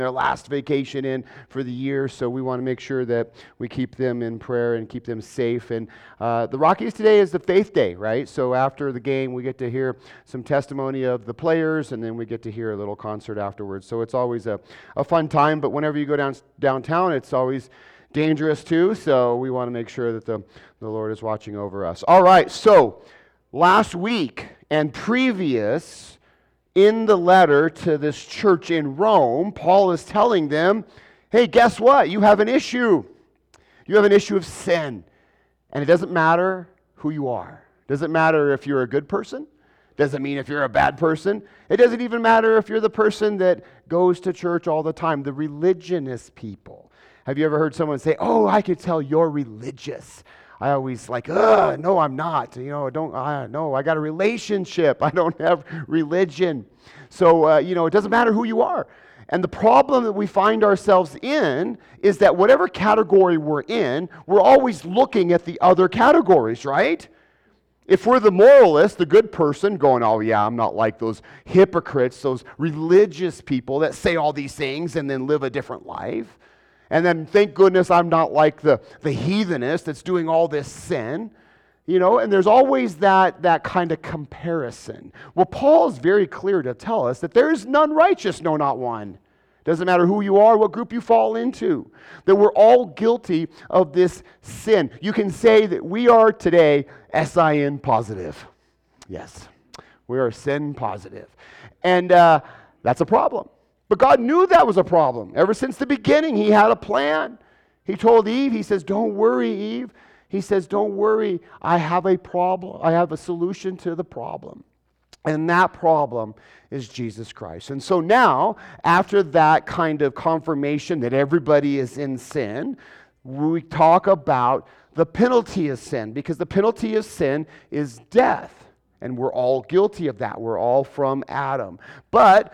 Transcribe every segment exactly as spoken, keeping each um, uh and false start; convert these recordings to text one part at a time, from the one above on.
their last vacation in for the year, so we want to make sure that we keep them in prayer and keep them safe. And uh, the Rockies today is the Faith Day, right? So after the game, we get to hear some testimony of the players, and then we get to hear a little concert afterwards. So it's always a, a fun time, but whenever you go down downtown, it's always dangerous too, so we want to make sure that the, the Lord is watching over us. All right, so last week and previous, in the letter to this church in Rome, Paul is telling them, hey, guess what? You have an issue. You have an issue of sin. And it doesn't matter who you are. It doesn't matter if you're a good person. It doesn't mean if you're a bad person. It doesn't even matter if you're the person that goes to church all the time, the religionist people. Have you ever heard someone say, oh, I could tell you're religious? I always like, ugh, no, I'm not. You know, don't, I, no, I got a relationship. I don't have religion. So, uh, you know, it doesn't matter who you are. And the problem that we find ourselves in is that whatever category we're in, we're always looking at the other categories, right? If we're the moralist, the good person, going, oh yeah, I'm not like those hypocrites, those religious people that say all these things and then live a different life. And then, thank goodness, I'm not like the, the heathenist that's doing all this sin. You know, and there's always that, that kind of comparison. Well, Paul is very clear to tell us that there is none righteous, no, not one. Doesn't matter who you are, what group you fall into. That we're all guilty of this sin. You can say that we are today S I N positive. Yes, we are sin positive. And uh, that's a problem. But God knew that was a problem. Ever since the beginning, he had a plan. He told Eve, he says, don't worry, Eve. He says, don't worry, I have a problem. I have a solution to the problem. And that problem is Jesus Christ. And so now, after that kind of confirmation that everybody is in sin, we talk about the penalty of sin, because the penalty of sin is death. And we're all guilty of that. We're all from Adam. But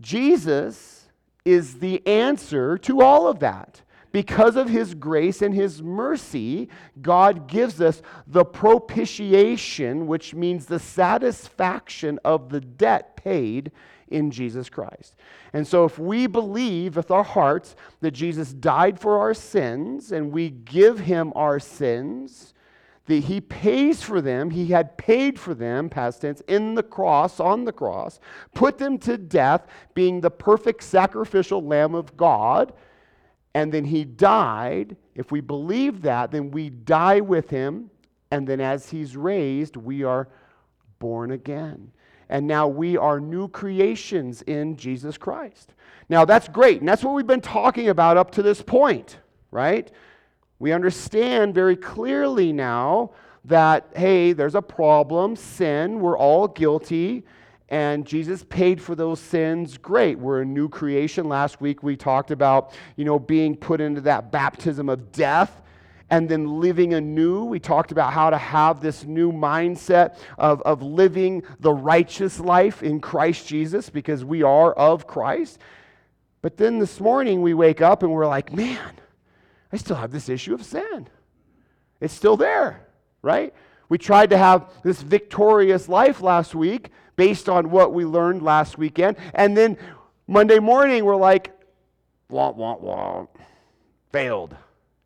Jesus is the answer to all of that. Because of his grace and his mercy, God gives us the propitiation, which means the satisfaction of the debt paid in Jesus Christ. And so if we believe with our hearts that Jesus died for our sins and we give him our sins, that he pays for them, he had paid for them, past tense, in the cross, on the cross, put them to death, being the perfect sacrificial Lamb of God, and then he died. If we believe that, then we die with him, and then as he's raised, we are born again. And now we are new creations in Jesus Christ. Now that's great, and that's what we've been talking about up to this point, right? We understand very clearly now that, hey, there's a problem, sin, we're all guilty, and Jesus paid for those sins. Great, we're a new creation. Last week we talked about, you know, being put into that baptism of death and then living anew. We talked about how to have this new mindset of, of living the righteous life in Christ Jesus, because we are of Christ. But then this morning we wake up and we're like, man, I still have this issue of sin. It's still there, right? We tried to have this victorious life last week based on what we learned last weekend. And then Monday morning, we're like, wah, wah, wah, failed.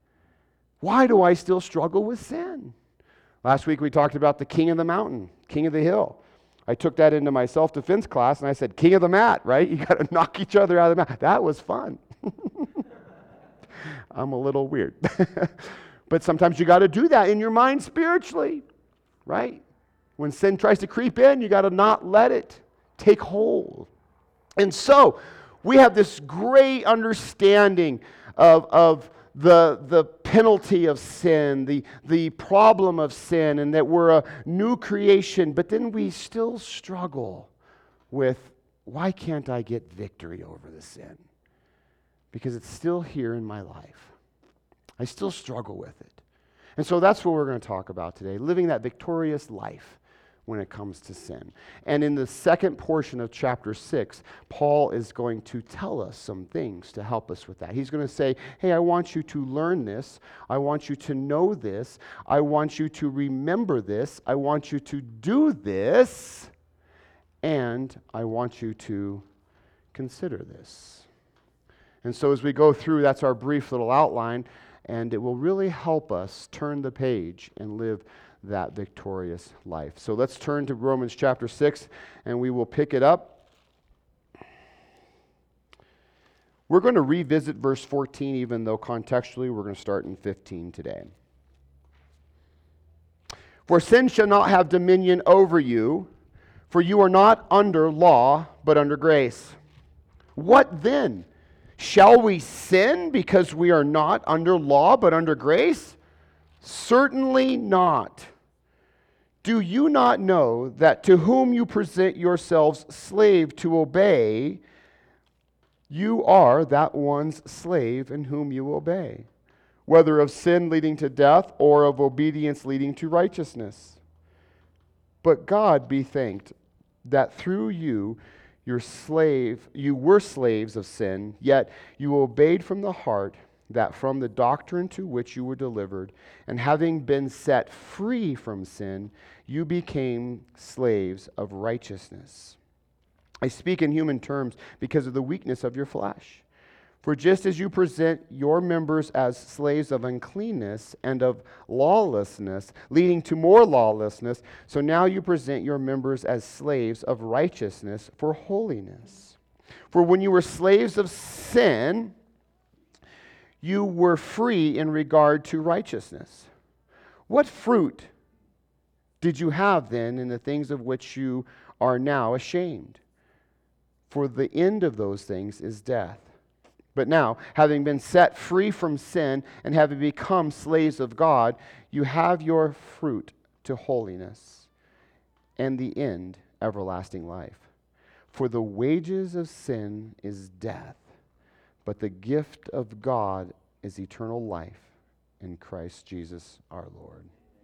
Why do I still struggle with sin? Last week, we talked about the king of the mountain, king of the hill. I took that into my self-defense class, and I said, king of the mat, right? You got to knock each other out of the mat. That was fun. I'm a little weird. But sometimes you got to do that in your mind spiritually, right? When sin tries to creep in, you got to not let it take hold. And so we have this great understanding of, of the, the penalty of sin, the, the problem of sin, and that we're a new creation. But then we still struggle with, why can't I get victory over the sin? Because it's still here in my life. I still struggle with it. And so that's what we're going to talk about today, living that victorious life when it comes to sin. And in the second portion of chapter six, Paul is going to tell us some things to help us with that. He's going to say, hey, I want you to learn this. I want you to know this. I want you to remember this. I want you to do this. And I want you to consider this. And so as we go through, that's our brief little outline, and it will really help us turn the page and live that victorious life. So let's turn to Romans chapter six, and we will pick it up. We're going to revisit verse fourteen, even though contextually we're going to start in fifteen today. For sin shall not have dominion over you, for you are not under law, but under grace. What then? Shall we sin because we are not under law, but under grace? Certainly not. Do you not know that to whom you present yourselves slave to obey, you are that one's slave in whom you obey, whether of sin leading to death or of obedience leading to righteousness? But God be thanked that through you, your slave, you were slaves of sin, yet you obeyed from the heart that from the doctrine to which you were delivered, and having been set free from sin, you became slaves of righteousness. I speak in human terms because of the weakness of your flesh. For just as you present your members as slaves of uncleanness and of lawlessness, leading to more lawlessness, so now you present your members as slaves of righteousness for holiness. For when you were slaves of sin, you were free in regard to righteousness. What fruit did you have then in the things of which you are now ashamed? For the end of those things is death. But now, having been set free from sin and having become slaves of God, you have your fruit to holiness, and the end, everlasting life. For the wages of sin is death, but the gift of God is eternal life in Christ Jesus our Lord.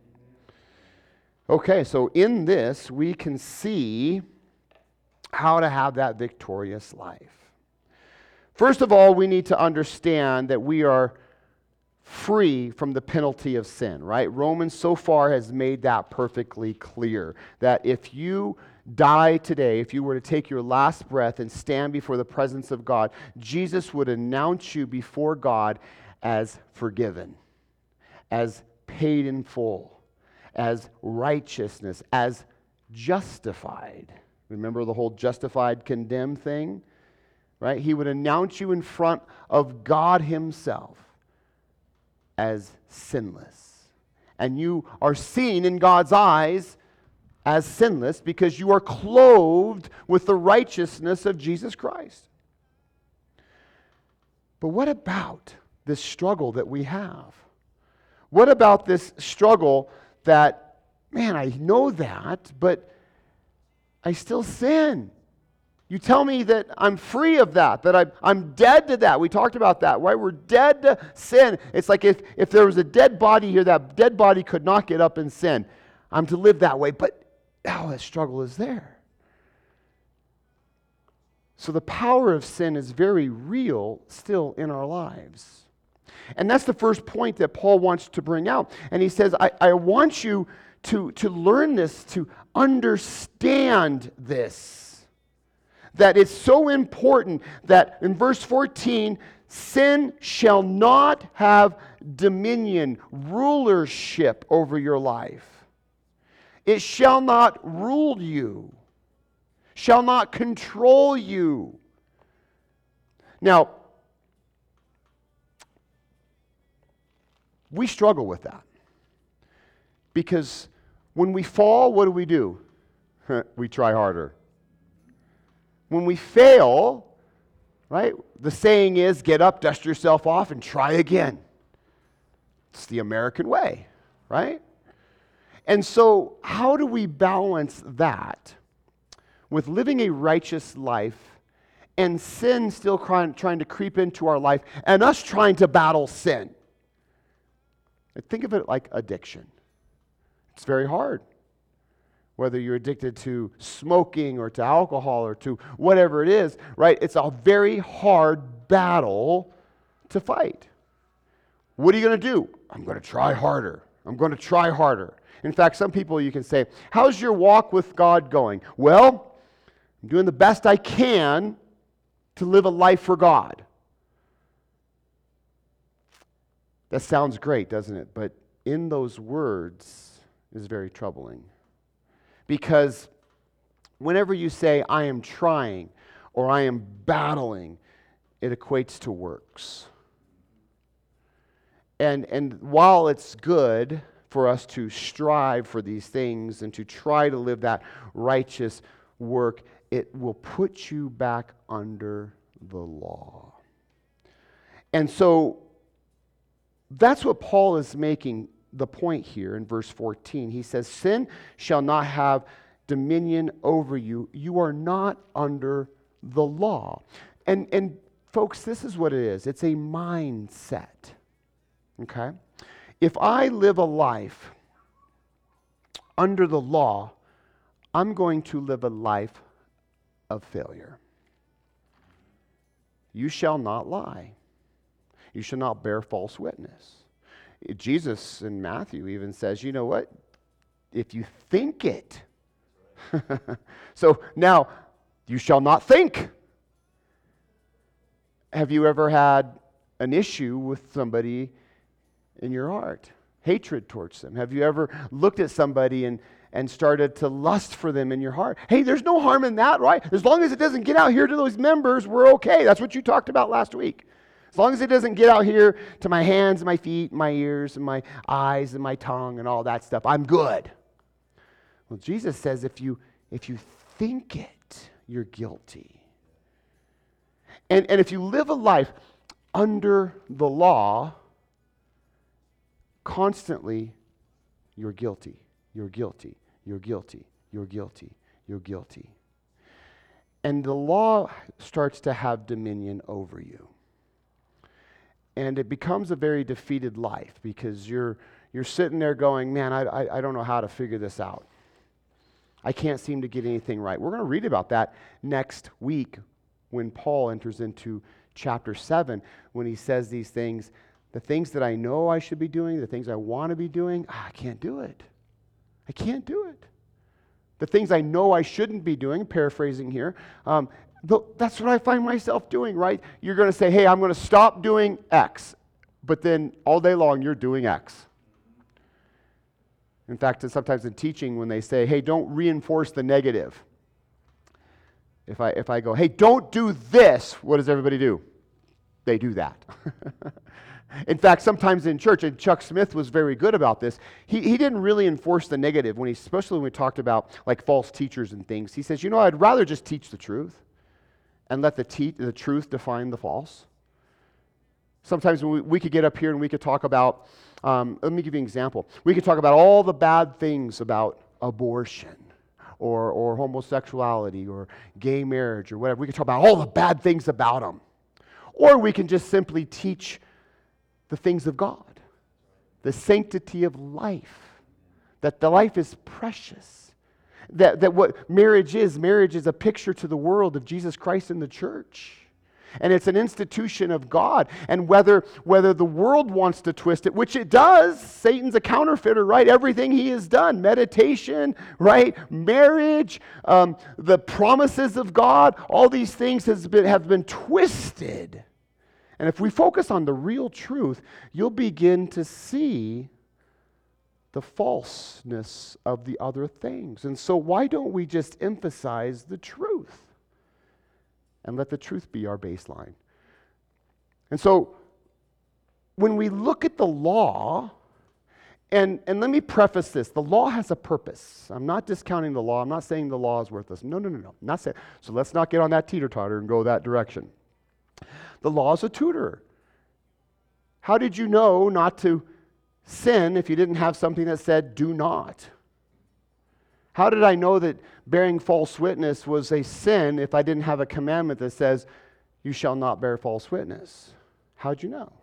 Okay, so in this, we can see how to have that victorious life. First of all, we need to understand that we are free from the penalty of sin, right? Romans so far has made that perfectly clear, that if you die today, if you were to take your last breath and stand before the presence of God, Jesus would announce you before God as forgiven, as paid in full, as righteousness, as justified. Remember the whole justified, condemned thing? Right? He would announce you in front of God himself as sinless. And you are seen in God's eyes as sinless because you are clothed with the righteousness of Jesus Christ. But what about this struggle that we have? What about this struggle that, man, I know that, but I still sin? You tell me that I'm free of that, that I'm, I'm dead to that. We talked about that, right? We're dead to sin. It's like if, if there was a dead body here, that dead body could not get up and sin. I'm to live that way, but oh, that struggle is there. So the power of sin is very real still in our lives. And that's the first point that Paul wants to bring out. And he says, I, I want you to, to learn this, to understand this. That it's so important that in verse fourteen, sin shall not have dominion, rulership over your life. It shall not rule you, shall not control you. Now, we struggle with that. Because when we fall, what do we do? We try harder. When we fail, right, the saying is, get up, dust yourself off, and try again. It's the American way, right? And so how do we balance that with living a righteous life and sin still trying, trying to creep into our life and us trying to battle sin? Think of it like addiction. It's very hard. Whether you're addicted to smoking or to alcohol or to whatever it is, right? It's a very hard battle to fight. What are you going to do? I'm going to try harder. I'm going to try harder. In fact, some people you can say, how's your walk with God going? Well, I'm doing the best I can to live a life for God. That sounds great, doesn't it? But in those words is very troubling. Because whenever you say, I am trying or I am battling, it equates to works. And, and while it's good for us to strive for these things and to try to live that righteous work, it will put you back under the law. And so that's what Paul is making the point here in verse fourteen. He says, sin shall not have dominion over you. You are not under the law. And, and folks, this is what it is. It's a mindset. Okay? If I live a life under the law, I'm going to live a life of failure. You shall not lie. You shall not bear false witness. Jesus in Matthew even says, you know what? If you think it. So now, you shall not think. Have you ever had an issue with somebody in your heart? Hatred towards them? Have you ever looked at somebody and, and started to lust for them in your heart? Hey, there's no harm in that, right? As long as it doesn't get out here to those members, we're okay. That's what you talked about last week. As long as it doesn't get out here to my hands, my feet, my ears, and my eyes, and my tongue, and all that stuff, I'm good. Well, Jesus says if you if you think it, you're guilty. And, and if you live a life under the law, constantly, you're guilty, you're guilty, you're guilty, you're guilty, you're guilty. And the law starts to have dominion over you. And it becomes a very defeated life because you're you're sitting there going, man, I, I, I don't know how to figure this out. I can't seem to get anything right. We're going to read about that next week when Paul enters into chapter seven, when he says these things, the things that I know I should be doing, the things I want to be doing, ah, I can't do it. I can't do it. The things I know I shouldn't be doing, paraphrasing here, um, that's what I find myself doing, right? You're going to say, hey, I'm going to stop doing X, but then all day long you're doing X. In fact, sometimes in teaching when they say, hey, don't reinforce the negative. If I if I go, hey, don't do this, what does everybody do? They do that. In fact, sometimes in church, and Chuck Smith was very good about this, he, he didn't really enforce the negative, when he, especially when we talked about like false teachers and things. He says, you know, I'd rather just teach the truth and let the, te- the truth define the false. Sometimes we, we could get up here and we could talk about, um, let me give you an example. We could talk about all the bad things about abortion or, or homosexuality or gay marriage or whatever. We could talk about all the bad things about them. Or we can just simply teach the things of God, the sanctity of life, that the life is precious, that, that what marriage is, marriage is a picture to the world of Jesus Christ and the church. And it's an institution of God. And whether, whether the world wants to twist it, which it does, Satan's a counterfeiter, right? Everything he has done, meditation, right? Marriage, um, the promises of God, all these things has been, have been twisted. And if we focus on the real truth, you'll begin to see the falseness of the other things. And so why don't we just emphasize the truth? And let the truth be our baseline. And so, when we look at the law, and, and let me preface this, the law has a purpose. I'm not discounting the law. I'm not saying the law is worthless. No, no, no, no. I'm not saying, so let's not get on that teeter-totter and go that direction. The law is a tutor. How did you know not to sin if you didn't have something that said, do not? How did I know that bearing false witness was a sin if I didn't have a commandment that says, you shall not bear false witness? How'd you know?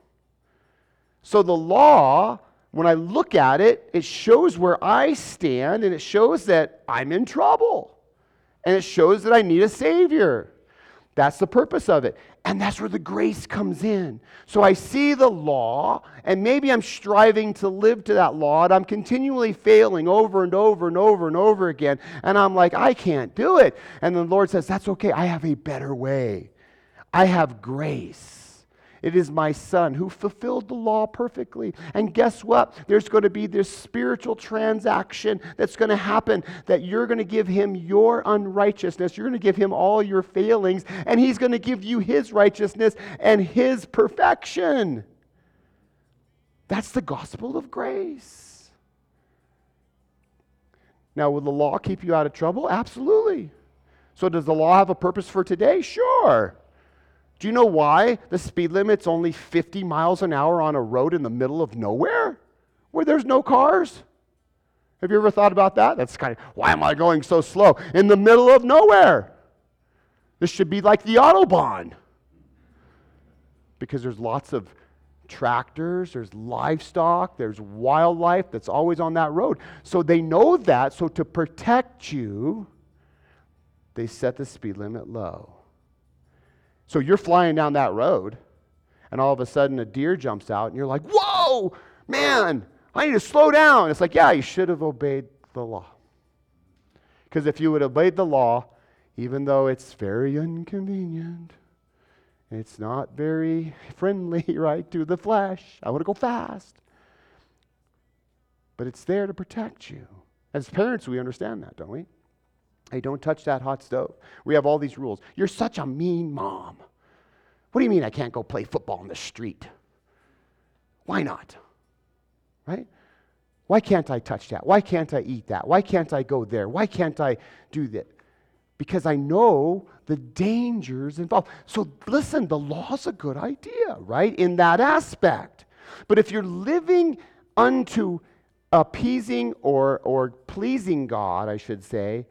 So the law, when I look at it, it shows where I stand, and it shows that I'm in trouble. And it shows that I need a Savior. That's the purpose of it. And that's where the grace comes in. So I see the law, and maybe I'm striving to live to that law, and I'm continually failing over and over and over and over again. And I'm like, I can't do it. And the Lord says, that's okay. I have a better way. I have grace. It is my Son who fulfilled the law perfectly. And guess what? There's going to be this spiritual transaction that's going to happen, that you're going to give him your unrighteousness. You're going to give him all your failings, and he's going to give you his righteousness and his perfection. That's the gospel of grace. Now, will the law keep you out of trouble? Absolutely. So does the law have a purpose for today? Sure. Do you know why the speed limit's only fifty miles an hour on a road in the middle of nowhere where there's no cars? Have you ever thought about that? That's kind of, why am I going so slow? In the middle of nowhere. This should be like the Autobahn. Because there's lots of tractors, there's livestock, there's wildlife that's always on that road. So they know that, so to protect you, they set the speed limit low. So you're flying down that road, and all of a sudden a deer jumps out, and you're like, whoa, man, I need to slow down. It's like, yeah, you should have obeyed the law. Because if you would have obeyed the law, even though it's very inconvenient, it's not very friendly, right, to the flesh. I want to go fast. But it's there to protect you. As parents, we understand that, don't we? Hey, don't touch that hot stove. We have all these rules. You're such a mean mom. What do you mean I can't go play football in the street? Why not? Right? Why can't I touch that? Why can't I eat that? Why can't I go there? Why can't I do that? Because I know the dangers involved. So listen, the law's a good idea, right, in that aspect. But if you're living unto appeasing or, or pleasing God, I should say,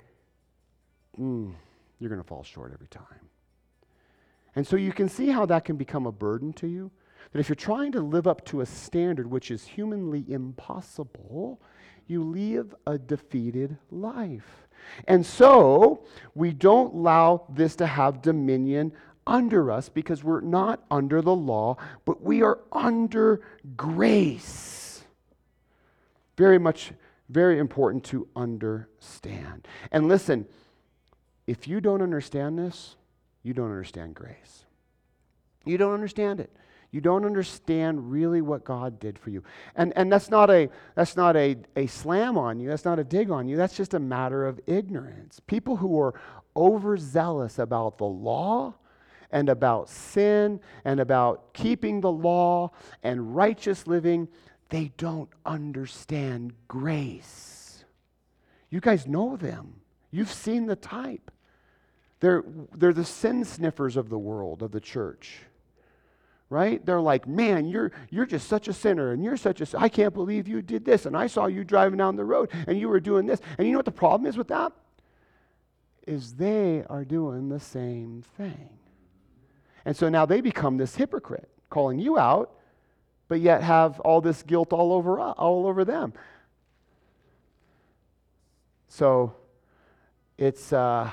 mm, you're going to fall short every time. And so you can see how that can become a burden to you. That if you're trying to live up to a standard which is humanly impossible, you live a defeated life. And so we don't allow this to have dominion under us because we're not under the law, but we are under grace. Very much, very important to understand. And listen, if you don't understand this, you don't understand grace. You don't understand it. You don't understand really what God did for you. And and that's not a that's not a, a slam on you. That's not a dig on you. That's just a matter of ignorance. People who are overzealous about the law and about sin and about keeping the law and righteous living, they don't understand grace. You guys know them. You've seen the type. They're they're the sin sniffers of the world, of the church. Right? They're like, man, you're you're just such a sinner, and you're such a, I can't believe you did this, and I saw you driving down the road, and you were doing this. And you know what the problem is with that? Is they are doing the same thing. And so now they become this hypocrite, calling you out, but yet have all this guilt all over all over them. So it's uh,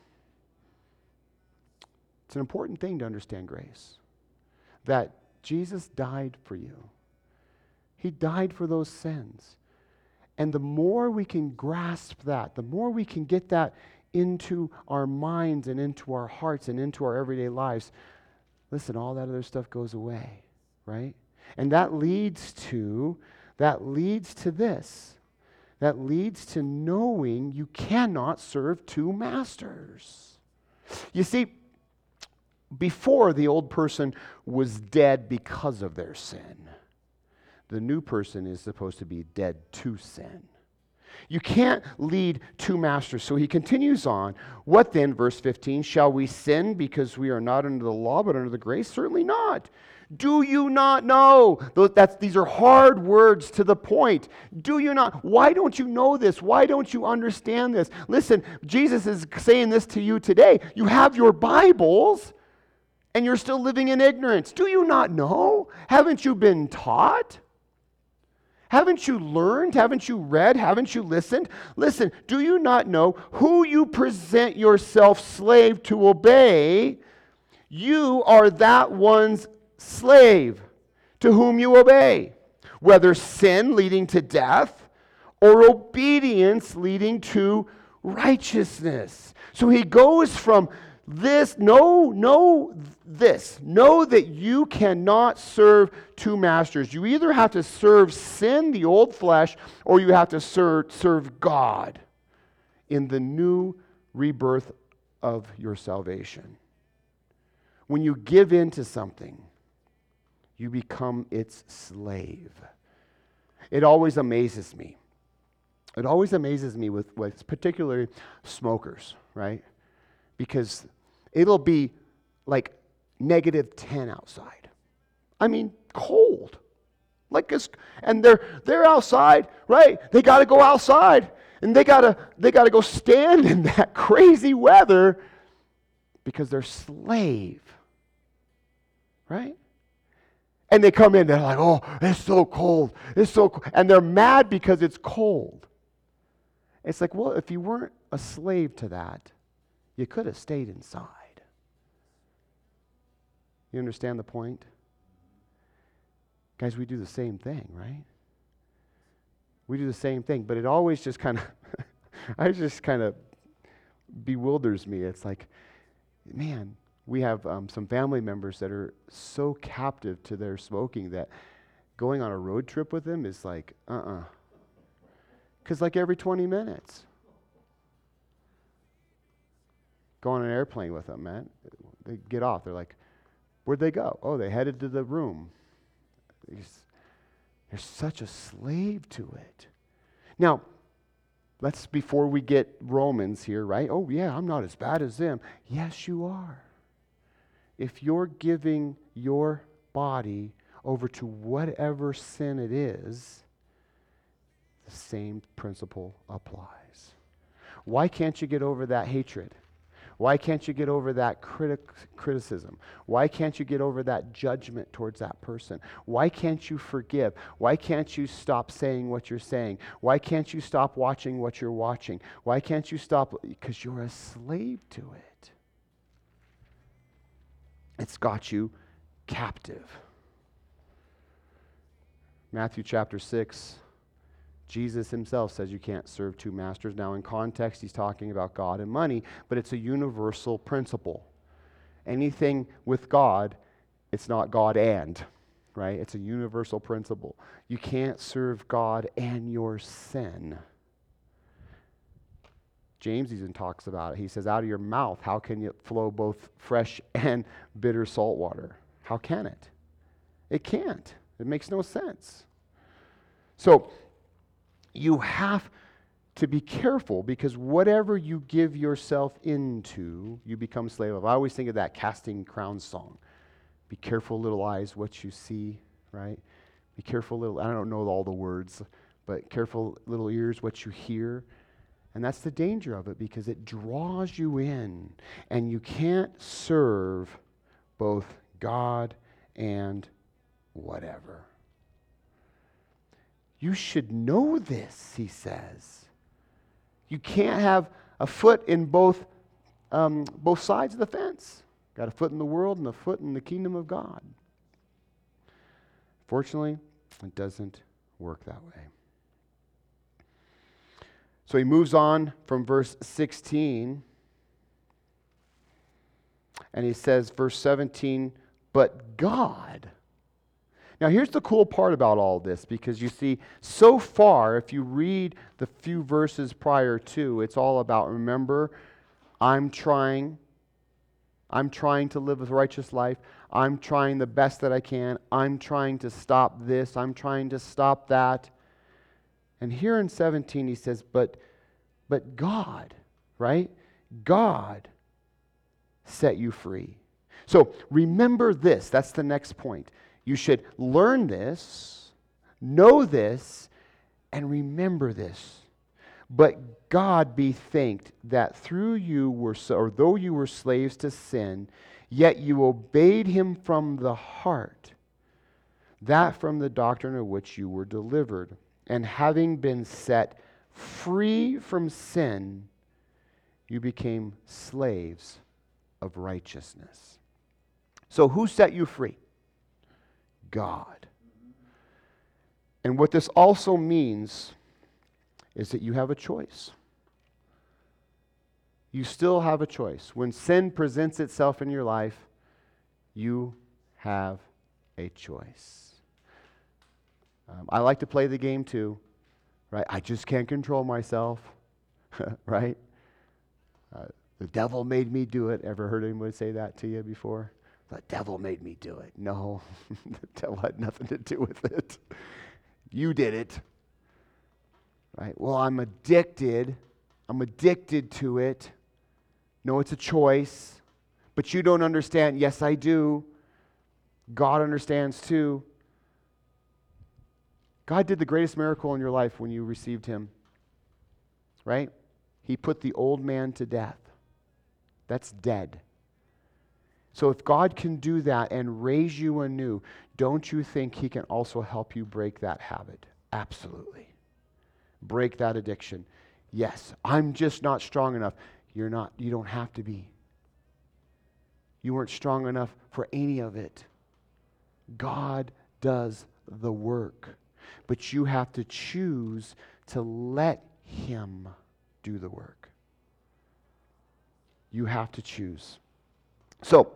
it's an important thing to understand grace. That Jesus died for you. He died for those sins. And the more we can grasp that, the more we can get that into our minds and into our hearts and into our everyday lives, listen, all that other stuff goes away, right? And that leads to, that leads to this. That leads to knowing you cannot serve two masters. You see, before, the old person was dead because of their sin. The new person is supposed to be dead to sin. You can't lead two masters. So he continues on. What then, verse fifteen, shall we sin because we are not under the law but under the grace? Certainly not. Do you not know? That's, these are hard words to the point. Do you not? Why don't you know this? Why don't you understand this? Listen, Jesus is saying this to you today. You have your Bibles, and you're still living in ignorance. Do you not know? Haven't you been taught? Haven't you learned? Haven't you read? Haven't you listened? Listen, do you not know who you present yourself slave to obey? You are that one's slave to whom you obey, whether sin leading to death or obedience leading to righteousness. So he goes from This, know, know this. Know that you cannot serve two masters. You either have to serve sin, the old flesh, or you have to serve, serve God in the new rebirth of your salvation. When you give in to something, you become its slave. It always amazes me. It always amazes me with, with particularly smokers, right? Because it'll be like negative ten outside. I mean, cold. Like it's, and they're they're outside, right? They got to go outside, and they gotta they gotta go stand in that crazy weather because they're slave, right? And they come in, they're like, "Oh, it's so cold. It's so cold," and they're mad because it's cold. It's like, well, if you weren't a slave to that, you could have stayed inside. You understand the point? Guys, we do the same thing, right? We do the same thing, but it always just kind of, I just kind of bewilders me. It's like, man, we have um, some family members that are so captive to their smoking that going on a road trip with them is like, uh-uh. Because like every twenty minutes. Go on an airplane with them, man. They get off. They're like, where'd they go? Oh, they headed to the room. They're, just, they're such a slave to it. Now, let's, before we get Romans here, right? Oh, yeah, I'm not as bad as them. Yes, you are. If you're giving your body over to whatever sin it is, the same principle applies. Why can't you get over that hatred? Why can't you get over that critic, criticism? Why can't you get over that judgment towards that person? Why can't you forgive? Why can't you stop saying what you're saying? Why can't you stop watching what you're watching? Why can't you stop? Because you're a slave to it. It's got you captive. Matthew chapter six. Jesus himself says you can't serve two masters. Now, in context, he's talking about God and money, but it's a universal principle. Anything with God, it's not God and, right? It's a universal principle. You can't serve God and your sin. James even talks about it. He says, out of your mouth, how can it flow both fresh and bitter salt water? How can it? It can't. It makes no sense. So, you have to be careful because whatever you give yourself into, you become slave of. I always think of that Casting Crowns song. Be careful, little eyes, what you see, right? Be careful, little, I don't know all the words, but careful, little ears, what you hear. And that's the danger of it because it draws you in and you can't serve both God and whatever. You should know this, he says. You can't have a foot in both, um, both sides of the fence. Got a foot in the world and a foot in the kingdom of God. Fortunately, it doesn't work that way. So he moves on from verse sixteen, and he says, verse seventeen, but God. Now, here's the cool part about all this, because you see, so far, if you read the few verses prior to, it's all about, remember, I'm trying, I'm trying to live a righteous life, I'm trying the best that I can, I'm trying to stop this, I'm trying to stop that. And here in seventeen, he says, but, but God, right? God set you free. So, remember this, that's the next point. You should learn this, know this, and remember this. But God be thanked that through you were, so, or though you were slaves to sin, yet you obeyed him from the heart, that from the doctrine of which you were delivered. And having been set free from sin, you became slaves of righteousness. So who set you free? God. And what this also means is that you have a choice. you still have a choice. When sin presents itself in your life, you have a choice. Um, I like to play the game too, right? I just can't control myself, right? Uh, the devil made me do it. Ever heard anyone say that to you before? The devil made me do it. No, the devil had nothing to do with it. You did it. Right? Well, I'm addicted. I'm addicted to it. No, it's a choice. But you don't understand. Yes, I do. God understands too. God did the greatest miracle in your life when you received Him. Right? He put the old man to death. That's dead. So if God can do that and raise you anew, don't you think He can also help you break that habit? Absolutely. Break that addiction. Yes, I'm just not strong enough. You're not. You don't have to be. You weren't strong enough for any of it. God does the work. But you have to choose to let Him do the work. You have to choose. So,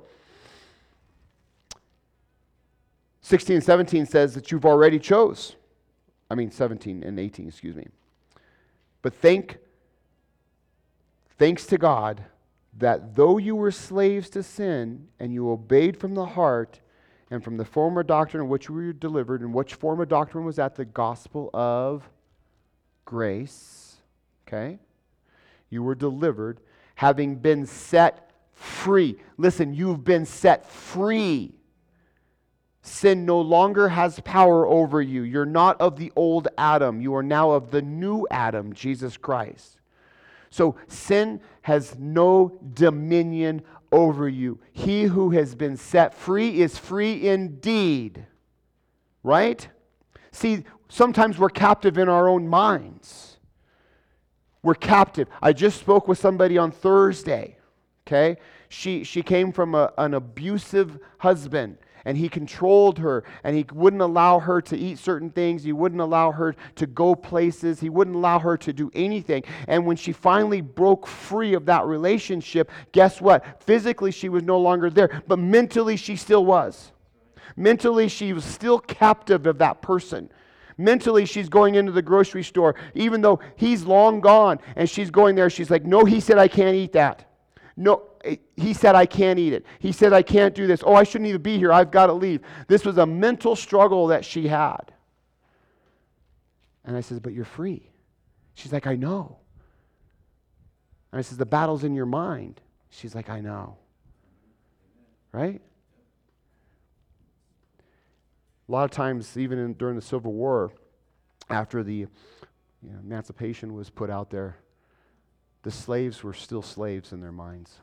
sixteen and seventeen says that you've already chose. I mean, seventeen and eighteen, excuse me. But thank, thanks to God that though you were slaves to sin and you obeyed from the heart and from the form of doctrine in which we were delivered, and which form of doctrine was that? The gospel of grace. Okay? You were delivered, having been set free. Listen, you've been set free. Sin no longer has power over you. You're not of the old Adam. You are now of the new Adam, Jesus Christ. So sin has no dominion over you. He who has been set free is free indeed. Right? See, sometimes we're captive in our own minds. We're captive. I just spoke with somebody on Thursday. Okay? She, she came from a, an abusive husband. And he controlled her, and he wouldn't allow her to eat certain things. He wouldn't allow her to go places. He wouldn't allow her to do anything. And when she finally broke free of that relationship, guess what? Physically, she was no longer there, but mentally, she still was. Mentally, she was still captive of that person. Mentally, she's going into the grocery store, even though he's long gone, and she's going there. She's like, no, he said I can't eat that. No, he said I can't eat it. He said I can't do this. Oh, I shouldn't even be here. I've got to leave. This was a mental struggle that she had. And I said, but you're free. She's like, I know. And I said, the battle's in your mind. She's like, I know. Right? A lot of times, even in, during the Civil War, after the you know, emancipation was put out there, the slaves were still slaves in their minds.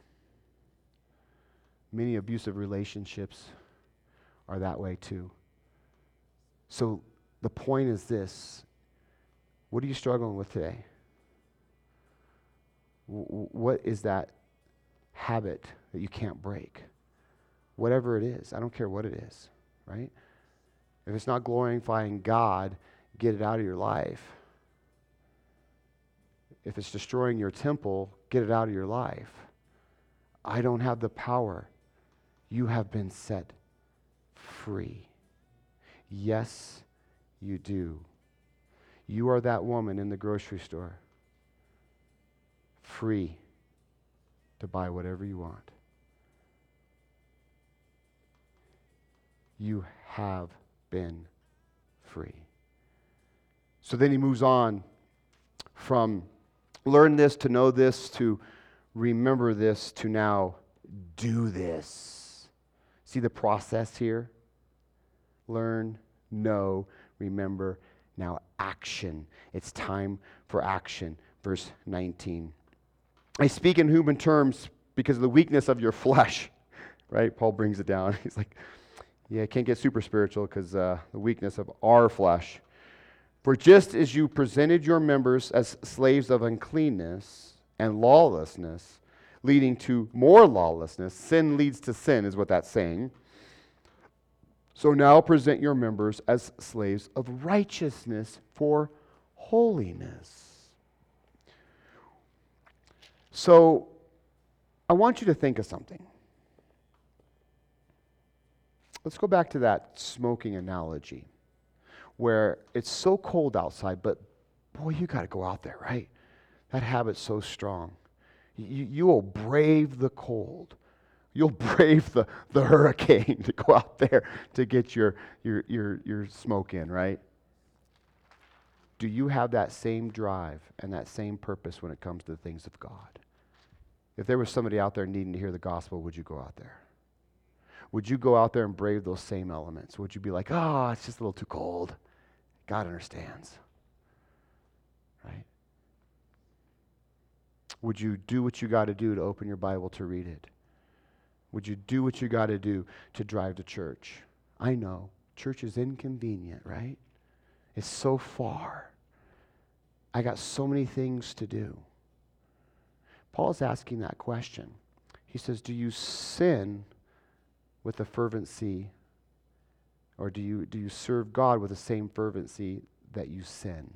Many abusive relationships are that way too. So the point is this. What are you struggling with today? W- what is that habit that you can't break? Whatever it is. I don't care what it is, right? If it's not glorifying God, get it out of your life. If it's destroying your temple, get it out of your life. I don't have the power. You have been set free. Yes, you do. You are that woman in the grocery store, free to buy whatever you want. You have been free. So then he moves on from learn this, to know this, to remember this, to now do this. See the process here? Learn, know, remember, now action. It's time for action. Verse nineteen. I speak in human terms because of the weakness of your flesh. Right? Paul brings it down. He's like, yeah, I can't get super spiritual because uh, the weakness of our flesh. For just as you presented your members as slaves of uncleanness and lawlessness, leading to more lawlessness, sin leads to sin, is what that's saying. So now present your members as slaves of righteousness for holiness. So I want you to think of something. Let's go back to that smoking analogy where it's so cold outside, but boy, you got to go out there, right? That habit's so strong. You, you will brave the cold. You'll brave the, the hurricane to go out there to get your, your, your, your smoke in, right? Do you have that same drive and that same purpose when it comes to the things of God? If there was somebody out there needing to hear the gospel, would you go out there? Would you go out there and brave those same elements? Would you be like, oh, it's just a little too cold? God understands, right? Would you do what you got to do to open your Bible to read it? Would you do what you got to do to drive to church? I know, church is inconvenient, right? It's so far. I got so many things to do. Paul's asking that question. He says, do you sin with a fervency, or do you do you serve God with the same fervency that you sin?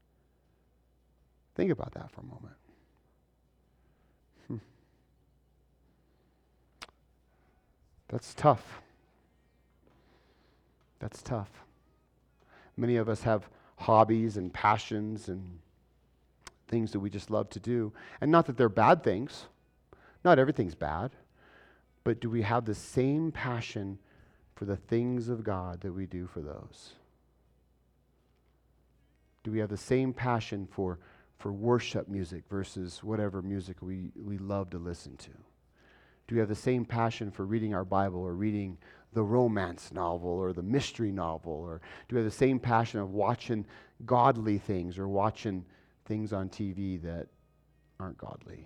Think about that for a moment. Hmm. That's tough. That's tough. Many of us have hobbies and passions and things that we just love to do. And not that they're bad things. Not everything's bad. But do we have the same passion for the things of God that we do for those? Do we have the same passion for, for worship music versus whatever music we, we love to listen to? Do we have the same passion for reading our Bible or reading the romance novel or the mystery novel? Or do we have the same passion of watching godly things or watching things on T V that aren't godly?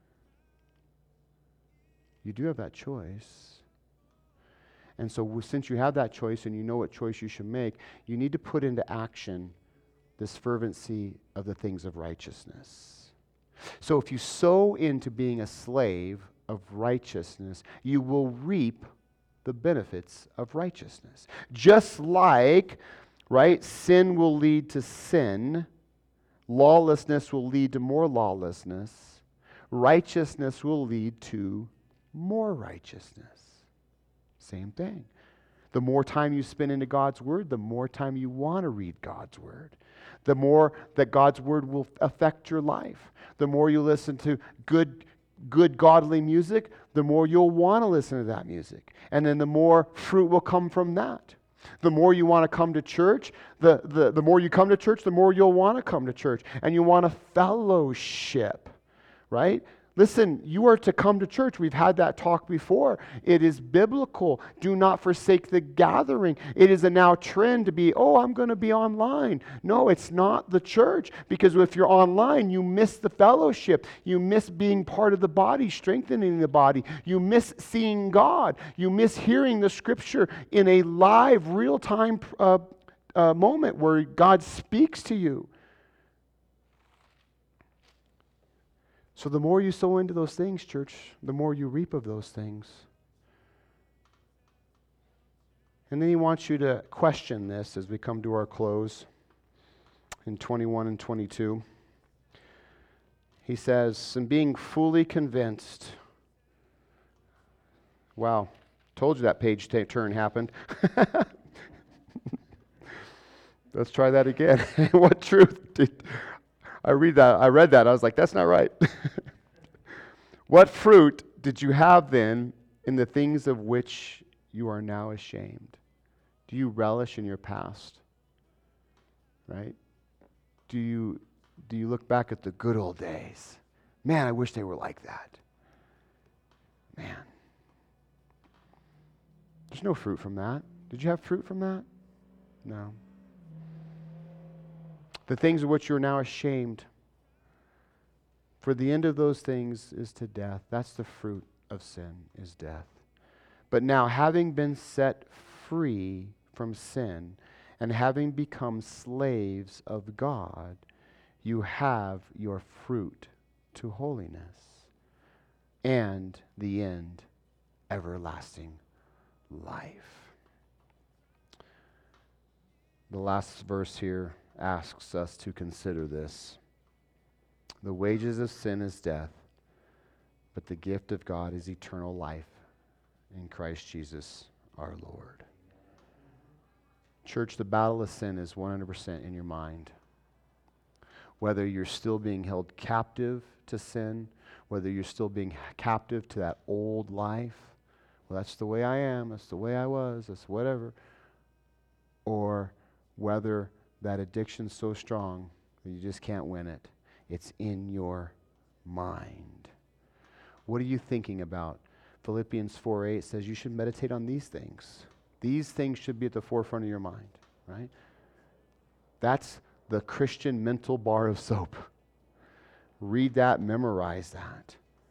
You do have that choice. And so since you have that choice and you know what choice you should make, you need to put into action this fervency of the things of righteousness. So if you sow into being a slave of righteousness, you will reap the benefits of righteousness. Just like, right, sin will lead to sin, lawlessness will lead to more lawlessness, righteousness will lead to more righteousness. Same thing. The more time you spend into God's Word, the more time you want to read God's Word. The more that God's Word will affect your life. The more you listen to good, good godly music, the more you'll want to listen to that music. And then the more fruit will come from that. The more you want to come to church, the, the, the more you come to church, the more you'll want to come to church. And you want a fellowship, right? Listen, you are to come to church. We've had that talk before. It is biblical. Do not forsake the gathering. It is a now trend to be, oh, I'm going to be online. No, it's not the church. Because if you're online, you miss the fellowship. You miss being part of the body, strengthening the body. You miss seeing God. You miss hearing the Scripture in a live, real-time uh, uh, moment where God speaks to you. So the more you sow into those things, church, the more you reap of those things. And then he wants you to question this as we come to our close in twenty-one and twenty-two. He says, and being fully convinced. Wow, told you that page t- turn happened. Let's try that again. What truth did... I read that. I read that. I was like, that's not right. What fruit did you have then in the things of which you are now ashamed? Do you relish in your past? Right? Do you do you look back at the good old days? Man, I wish they were like that. Man. There's no fruit from that. Did you have fruit from that? No. The things of which you're now ashamed. For the end of those things is to death. That's the fruit of sin, is death. But now, having been set free from sin and having become slaves of God, you have your fruit to holiness and the end, everlasting life. The last verse here asks us to consider this. The wages of sin is death, but the gift of God is eternal life in Christ Jesus our Lord. Church, the battle of sin is one hundred percent in your mind. Whether you're still being held captive to sin, whether you're still being captive to that old life, well, that's the way I am, that's the way I was, that's whatever, or whether that addiction's so strong that you just can't win it. It's in your mind. What are you thinking about? Philippians four eight says you should meditate on these things. These things should be at the forefront of your mind, right? That's the Christian mental bar of soap. Read that, memorize that.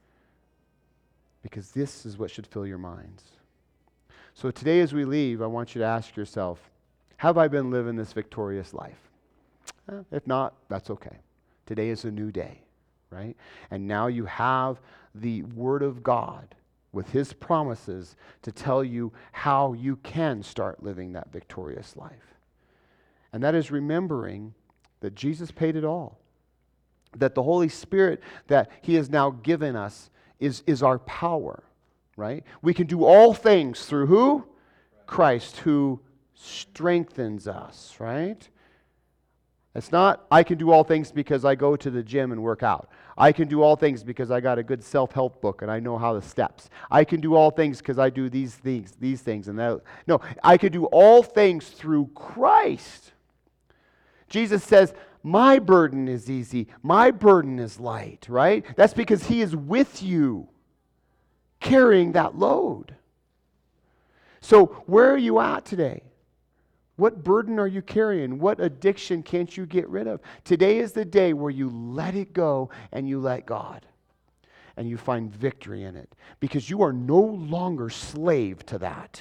Because this is what should fill your minds. So today as we leave, I want you to ask yourself, have I been living this victorious life? Eh, if not, that's okay. Today is a new day, right? And now you have the Word of God with His promises to tell you how you can start living that victorious life. And that is remembering that Jesus paid it all. That the Holy Spirit that He has now given us is, is our power, right? We can do all things through who? Christ, who strengthens us, right? It's not, I can do all things because I go to the gym and work out. I can do all things because I got a good self-help book and I know how the steps. I can do all things because I do these things, these things and that. No, I can do all things through Christ. Jesus says, my burden is easy. My burden is light, right? That's because He is with you, carrying that load. So where are you at today? What burden are you carrying? What addiction can't you get rid of? Today is the day where you let it go and you let God. And you find victory in it. Because you are no longer slave to that.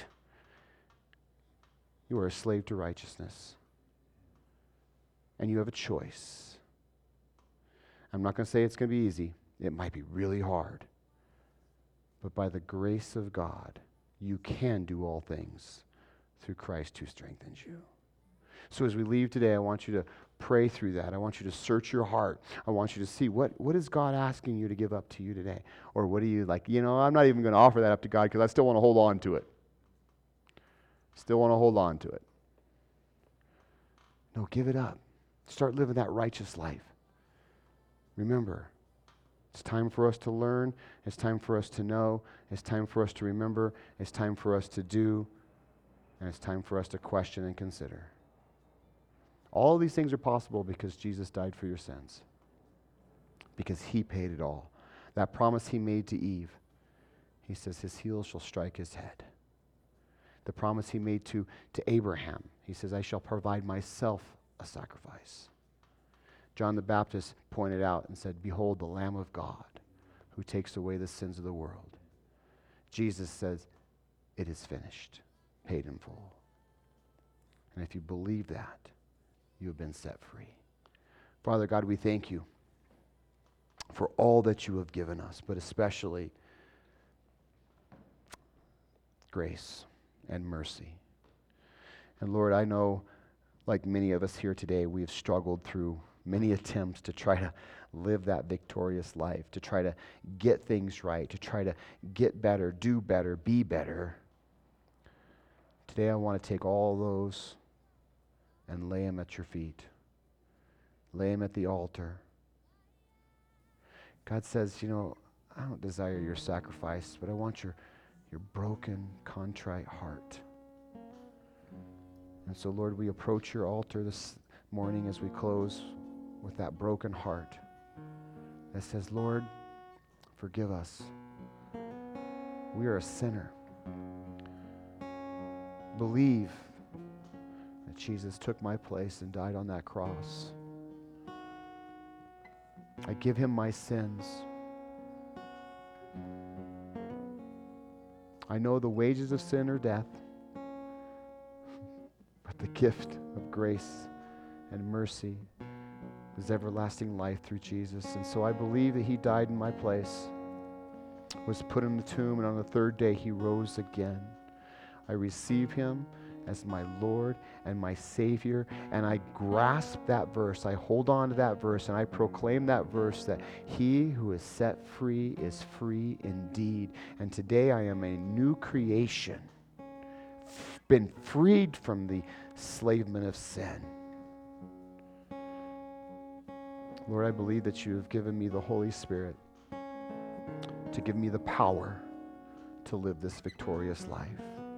You are a slave to righteousness. And you have a choice. I'm not going to say it's going to be easy. It might be really hard. But by the grace of God, you can do all things through Christ who strengthens you. So as we leave today, I want you to pray through that. I want you to search your heart. I want you to see what, what is God asking you to give up to you today? Or what are you like, you know, I'm not even going to offer that up to God because I still want to hold on to it. Still want to hold on to it. No, give it up. Start living that righteous life. Remember, it's time for us to learn. It's time for us to know. It's time for us to remember. It's time for us to do. And it's time for us to question and consider. All these things are possible because Jesus died for your sins. Because He paid it all. That promise He made to Eve, He says, His heel shall strike his head. The promise He made to, to Abraham, He says, I shall provide myself a sacrifice. John the Baptist pointed out and said, behold the Lamb of God who takes away the sins of the world. Jesus says, it is finished, paid in full. And if you believe that, you have been set free. Father God, we thank You for all that You have given us, but especially grace and mercy. And Lord, I know, like many of us here today, we have struggled through many attempts to try to live that victorious life, to try to get things right, to try to get better, do better, be better. Today I want to take all those and lay them at Your feet. Lay them at the altar. God says, you know, I don't desire your sacrifice, but I want your, your broken, contrite heart. And so, Lord, we approach Your altar this morning as we close with that broken heart that says, Lord, forgive us. We are a sinner. Believe that Jesus took my place and died on that cross. I give Him my sins. I know the wages of sin are death, but the gift of grace and mercy is everlasting life through Jesus. And so I believe that He died in my place, was put in the tomb, and on the third day He rose again. I receive Him as my Lord and my Savior. And I grasp that verse. I hold on to that verse and I proclaim that verse that he who is set free is free indeed. And today I am a new creation, been freed from the enslavement of sin. Lord, I believe that you have given me the Holy Spirit to give me the power to live this victorious life.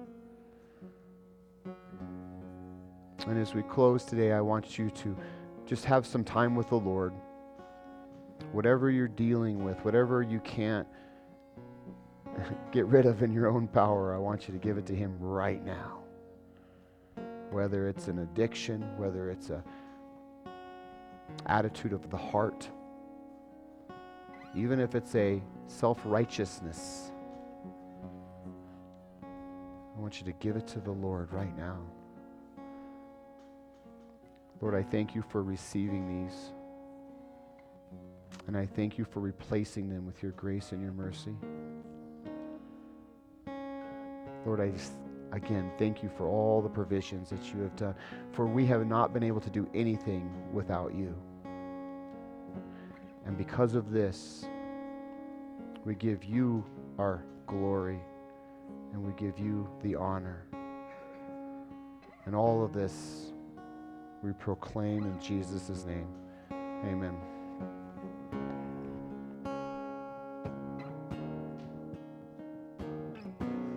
And as we close today, I want you to just have some time with the Lord. Whatever you're dealing with, whatever you can't get rid of in your own power, I want you to give it to him right now. Whether it's an addiction, whether it's a attitude of the heart, even if it's a self-righteousness, I want you to give it to the Lord right now. Lord, I thank you for receiving these. And I thank you for replacing them with your grace and your mercy. Lord, I just, again, thank you for all the provisions that you have done. For we have not been able to do anything without you. And because of this, we give you our glory and we give you the honor. And all of this we proclaim in Jesus' name. Amen.